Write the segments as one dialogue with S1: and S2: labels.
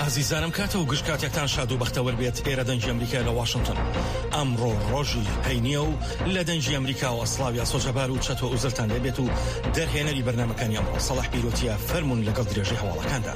S1: عزیزانم کاتە و گشتکاتێکتان شاد و بەختەوەر بێت. ئێرە دەنجی ئەمریکا لە واشنگتن. ئەمڕۆ ڕۆژی هەینیە و لە دەنجی ئەمریکا و ئەسڵاویا سۆجەبار و چەتۆ ئوزرتان لێبێت و دەرهێنەری بەرنامەکانی ئەمڕۆ سەڵاح پیرۆتیە فەرمون لەگەڵ درێژەی هەواڵەکاندا.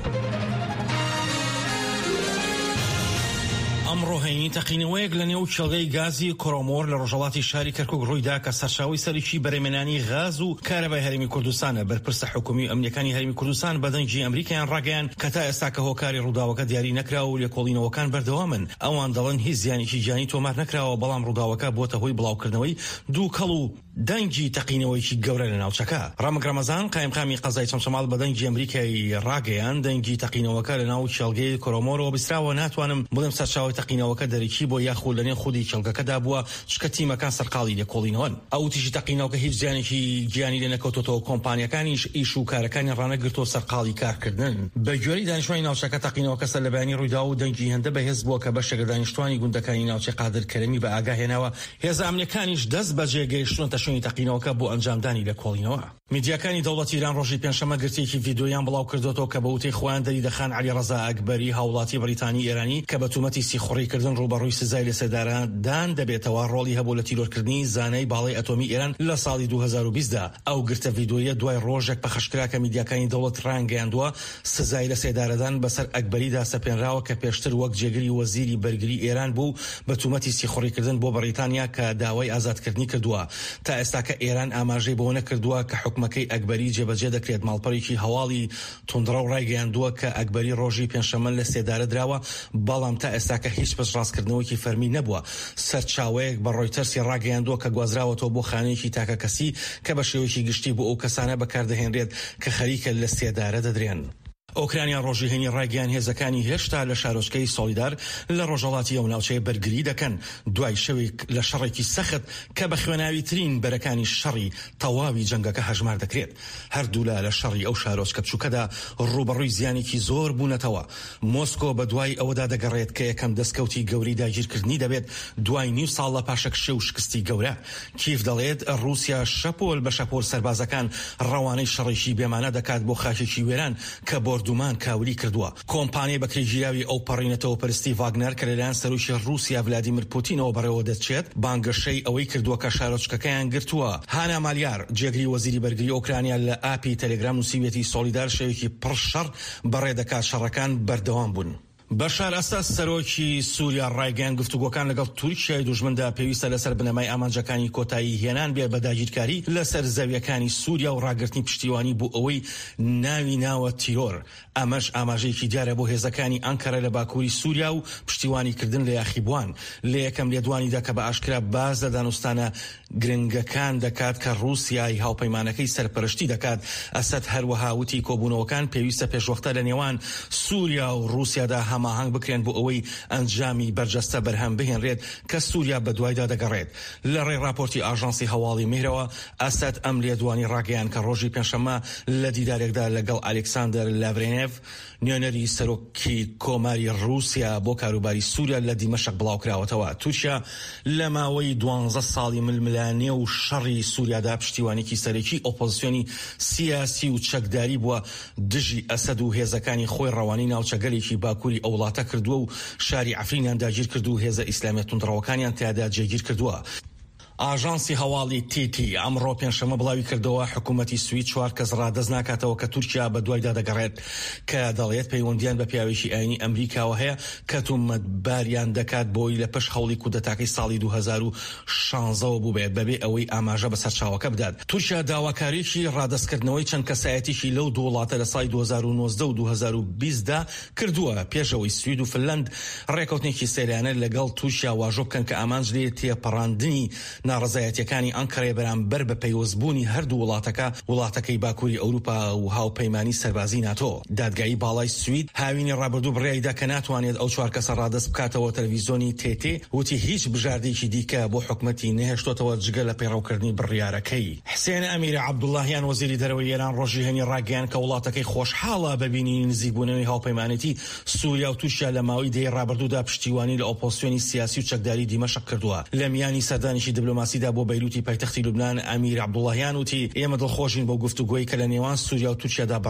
S1: ئەمڕۆ هەینی تەقینەوەیەک لە نێو چێڵگەی گازی کۆرۆمۆر لە ڕۆژهەڵاتی شاری کەرکووک ڕوویدا کە سەرچاوەی سەرەکی بەرهەمهێنانی غاز و کارەبای هەرێمی کوردستانە. بەرپرسە حکومی ئەمنیەکانی هەرێمی کوردستان بە دەنجی ئەمریکایان ڕاگەیان کە تا ئێستا کە هۆکاری ڕووداوەکە دیاری نەکراوە و لێکۆڵینەوەکان بەردەوامن. ئەوان دەڵێن هیچ زیانێکی گیانی تۆمار نەکراوە، بەڵام ڕووداوەکە بۆتە هۆی بڵاوکردنەوەی دوو کەڵ و دەنجی تەقینەوەیکی گەورە لە ناوچەکە. ڕامک ڕەمەزان قایمقامی قەزای چەمچەماڵ بە دەنجی ئەمریکای ڕاگەیان دەنجی تەقینەوەکە لە ناو چێڵگەی کۆرۆمۆرەوە بستراوە. ناتوانم بڵێم سەرچاوی تەقینەوەکە دەرەکی بۆ یاخود لەنێ خودی چێڵگەکەدا بووە، چکە تیمەکان سەرقاڵی لێکۆڵینەوەن. ئەو تیژی تەقینەوەکە هیچ زیانێکی گیانی لێ نەکەوتۆتەوە. کۆمپانیەکانیش ئیش و کارەکانی ڕانەگرتۆ سەرقاڵی کارکردن. بە گوێرەی دانیشتوانی ناوچەکە تەقینەوەکە سەر لە بەیانی ڕوویدا و دەنجی هەندە بەهێز بووە کە بەشێک دانیشتوانی گوندەکانی ناوچەی قادر کەرەمی بە ئاگاهێناوە. هێزە ئەمنیەکانیش دەست بەجێ گەیشتونەتە شوێنی تەقینەوەکە بۆ ئەنجامدانی لێکۆڵینەوە. میدیاکانی دەوڵەتی ایران ڕۆژی پێنجشەممە گرتێکی ڤیدۆیان بڵاو کردوەوە کە بە وتەی خۆیان دەریدەخان عەلی ڕەزا ئەکبەری هاوڵاتی بریتانی ئێرانی کە بە تومەتی سیخوڕیکردن ڕوبەڕووی سزای لەسەرداران دەبێتەوە ڕۆڵی هەبوو لە تیرۆرکردنی زانای باڵای ئەتۆمی ئێران لە ساڵی 2020دا. ئەو گرتە ڤیدۆیە دوای ڕۆژێک پەخشکرا کە میدیاکانی دەوڵەت ڕانگەیاندووە سزای لەسەردارەدان بەسەر ئەکبەریدا سەپێنراوە کە پێشتر وەک جێگری وەزیری بەرگری ئێران بوو بە تومەتی سیخوڕیکردن بۆ بەریتانیا کە داوای ئازادکردنی کردووە. تا ئێستا کە ئێران ئاماژەی بۆ نەکردووە کە حکومەکەی ئەکبەری جێبەجێ دەکرێت. ماڵپەڕێکی هەواڵی توندڕە و ڕایگەیاندووە کە ئەکبەری ڕۆژی پێنجشەممە لە سێدارە دراوە، بەڵام تا ئێستا کە هیچ پشتڕاستکردنەوەکی فەرمی نەبووە. سەرچاوەیەک بە ڕۆیتەرسی ڕاگەیاندووە کە گوازراوەتەوە بۆ خانەیەکی تاکە کەسی کە بە شێوەیەکی گشتی بۆ ئەو کەسانە بەکاردەهێنرێت کە خەریکە لە سێدارە دەدرێن. ئۆکرانیا ڕۆژی هەینی ڕاگەیان هێزەکانی هێشتا لە شارۆچکەی سۆلیدار لە ڕۆژهەڵاتی ئەو ناوچەیە بەرگری دەکەن دوای شەوێک لە شەڕێکی سەخت کە بە خوێناوی ترین بەرەکانی شەڕی تەواوی جەنگەکە هەژمار دەکرێت. هەردوولا لە شەڕی ئەو شارۆچکە بچووکەدا ڕوبەڕووی زیانێکی زۆر بوونەتەوە. مۆسکۆ بە دوای ئەوەدا دەگەڕێت کە یەکەم دەستکەوتی گەوری داگیرکردنی دەبێت دوای نیو ساڵ لە پاشەکشە و شکستی گەورە. کیف دەڵێت رووسیا شەپۆل بە شەپۆل سەربازەکان ڕەوانەی شەڕێکی بێمانە دەکات بۆ خاکێکی وێران کە بۆردومان کاوری کردووە. کۆمپانیای بەکرێگیراوی ئەو پەڕینەتەوە پەرستی ڤاگنەر کە لەلایەن سەرۆکی رووسیا ڤلادیمیر پوتینەوە بەڕێوە دەچێت بانگەشەی ئەوەی کردووە کە شارۆچکەکەیان گرتووە. هانا مالیار جێگری وەزیری بەرگری ئۆکرانیا لە ئاپی تەلێگرام نووسیوێتی سۆلیدار شەوێکی پڕشەڕ بەڕێدەکات شەڕەکان بەردەوام بوون. بەشار ئەساد سەرۆکی سووریا ڕایگەیان گفتوگۆکان لەگەڵ تورکیای دوژمندا پێویستە لەسەر بنەمای ئامانجەکانی کۆتایی هێنان بێت بە داگیرکاری لەسەر زەویەکانی سووریا و ڕاگررتنی پشتیوانی بۆ ئەوەی ناوی ناوە تیرۆر. ئەمەش ئاماژەیەکی دیارە بۆ هێزەکانی ئەنکەرە لە باکووری سووریا و پشتیوانیکردن لە یاخیبوان. لە یەکەم لێدوانیدا کە بە ئاشکرا باز لە دانوستانە گرنگەکان دەکات کە رووسیای هاوپەیمانەکەی سەرپەرشتی دەکات. ئەسەد هەروەها وتی کۆبوونەوەکان پێویستە پێشوەختە لە نێوان سووریا و رووسیادا هەماهەنگ بکرێن بۆ ئەوەی ئەنجامی بەرجەستە بەرهەم بهێنرێت کە سووریا بە دوایدا دەگەڕێت. لە ڕێی راپۆرتی ئاژانسی هەواڵی میهرەوە ئەسەد ئەم لێدوانی ڕاگەیان کە ڕۆژی پێنجشەممە لە دیدارێکدا لەگەڵ ئالێکساندەر لاڤرێنێڤ نوێنەری سەرۆکی کۆماری رووسیا بۆ کاروباری سووریا لە دیمەشق بڵاوکراوەتەوە. تورکیا لە ماوەی 12 ساڵی ململانێ و شەڕی سووریادا پشتیوانێکی سەرەکی ئۆپۆزیسیۆنی سیاسی و چەکداری بووە. دژی ئەسەد و هێزەکانی خۆی ڕەوانی ناوچەگەلێکی باکووری ئەو وڵاتە کردووە و شاری عەفرینیان داگیر کردو و هێزە ئیسلامیە توندڕەوەکانیان تیادا جێگیر کردووە. ئاژانسی هەواڵی تیتی ئەمڕۆ پێنجشەممە بڵاوی کردەوە حکوومەتی سوید 4 کەس ڕادەست ناکاتەوە کە تورکیا بە دوایدا دەگەڕێت کە دەڵێت پەیوەندیان بە پیاوێکی ئاینی ئەمریکاوە هەیە کە تومەتباریان دەکات بۆی لە پشت هەوڵی کودەتاکەی ساڵی 2016 بوو بێت بەبێ ئەوەی ئاماژە بە سەرچاوەکە بدات. تورکیا داواکاریی ڕادەستکردنەوەی چەند کەسایەتیشی لەو دوو وڵاتە لە ساڵی 2019 و 2020دا کردووە پێشەوەی سوید و فنلەند ڕێکەوتنێکی سەریانە لەگەڵ تورکیا واژۆ بکەن کە ئامانج لێ تێپەڕاندنی ناڕزایەتیەکانی ئەنکەرە بەرامبەر بە پەیوەستبوونی هەردوو وڵاتەکەی باکووری ئەوروپا و هاوپەیمانی سەربازی ناتۆ. دادگایی باڵای سوید هاوینی ڕابردوو بڕیایدا کە ناتوانێت ئەو 4 کەسە ڕادەست بکاتەوە تەلەڤیزۆنی تێتێ وتی هیچ بژاردەیەکی دیکە بۆ حکومەتی نەهێشتۆتەوە جگە لە پەیڕەوکردنی بڕیارەکەی. حسێن ئەمیرە عەبدوڵڵاهیان وەزیری دەرەوەی ئێران ڕۆژی هەینی ڕاگەیان کە وڵاتەکەی خۆشحاڵە بەبینی نزیکبوونەوەی هاوپەیمانێتی سووریا و تورکیا لە ماوەی دەی ڕابردوودا پشتیوانی لە ئۆپۆزیسیۆنی سیاسی و چەکداری دیمەشق کردووە. لە میانی سەردانیشی دیپلۆماسیدا بۆ بەیروتی پایتەختی لوبنان ئەمیر عەبدوڵڵاهیان وتی ئێمە دڵخۆشین بۆ گفتوگۆیی کە لە نێوان سووریا و تورکیادا